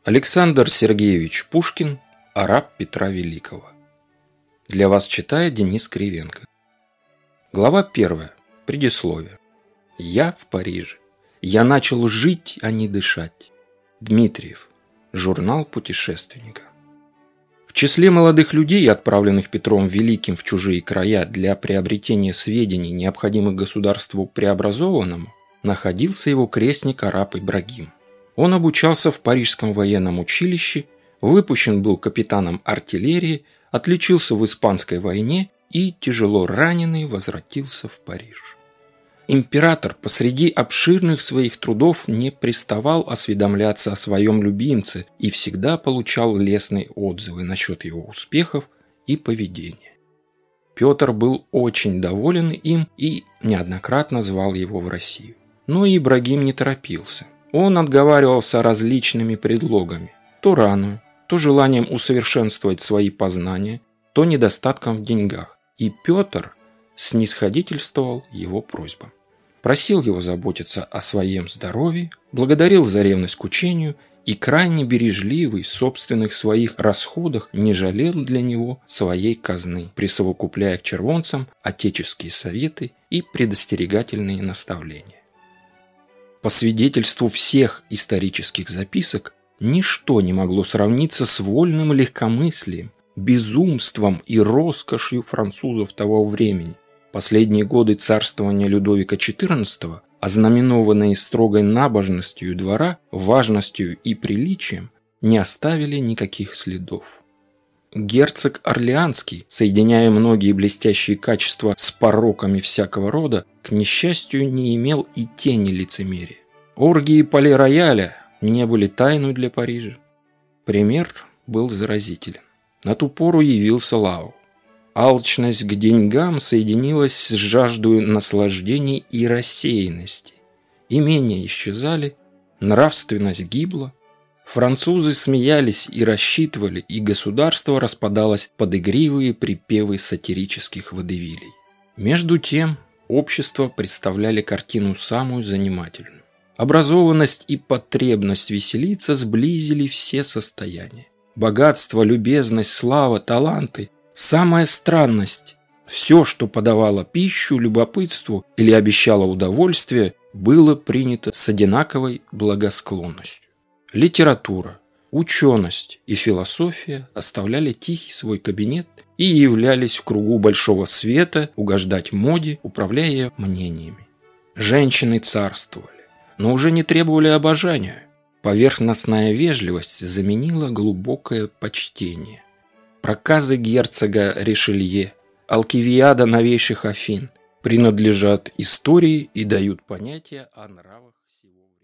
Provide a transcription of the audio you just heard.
Александр Сергеевич Пушкин, араб Петра Великого. Для вас читает Денис Кривенко. Глава 1. Предисловие. Я в Париже. Я начал жить, а не дышать. Дмитриев. Журнал путешественника. В числе молодых людей, отправленных Петром Великим в чужие края для приобретения сведений, необходимых государству преобразованному, находился его крестник араб Ибрагим. Он обучался в Парижском военном училище, выпущен был капитаном артиллерии, отличился в Испанской войне и, тяжело раненый, возвратился в Париж. Император посреди обширных своих трудов не приставал осведомляться о своем любимце и всегда получал лестные отзывы насчет его успехов и поведения. Петр был очень доволен им и неоднократно звал его в Россию. Но Ибрагим не торопился. Он отговаривался различными предлогами, то раной, то желанием усовершенствовать свои познания, то недостатком в деньгах. И Петр снисходительствовал его просьбам. Просил его заботиться о своем здоровье, благодарил за ревность к учению и крайне бережливый в собственных своих расходах не жалел для него своей казны, присовокупляя к червонцам отеческие советы и предостерегательные наставления. По свидетельству всех исторических записок, ничто не могло сравниться с вольным легкомыслием, безумством и роскошью французов того времени. Последние годы царствования Людовика XIV, ознаменованные строгой набожностью двора, важностью и приличием, не оставили никаких следов. Герцог Орлеанский, соединяя многие блестящие качества с пороками всякого рода, к несчастью не имел и тени лицемерия. Оргии Пале-Рояля не были тайной для Парижа. Пример был заразителен. На ту пору явился Лао. Алчность к деньгам соединилась с жаждой наслаждений и рассеянности. Имения исчезали, нравственность гибла. Французы смеялись и рассчитывали, и государство распадалось под игривые припевы сатирических водевилей. Между тем, общество представляли картину самую занимательную. Образованность и потребность веселиться сблизили все состояния. Богатство, любезность, слава, таланты, самая странность, все, что подавало пищу любопытству или обещало удовольствие, было принято с одинаковой благосклонностью. Литература, ученость и философия оставляли тихий свой кабинет и являлись в кругу большого света угождать моде, управляя мнениями. Женщины царствовали, но уже не требовали обожания. Поверхностная вежливость заменила глубокое почтение. Проказы герцога Ришелье, Алкивиада новейших Афин принадлежат истории и дают понятие о нравах всего времени.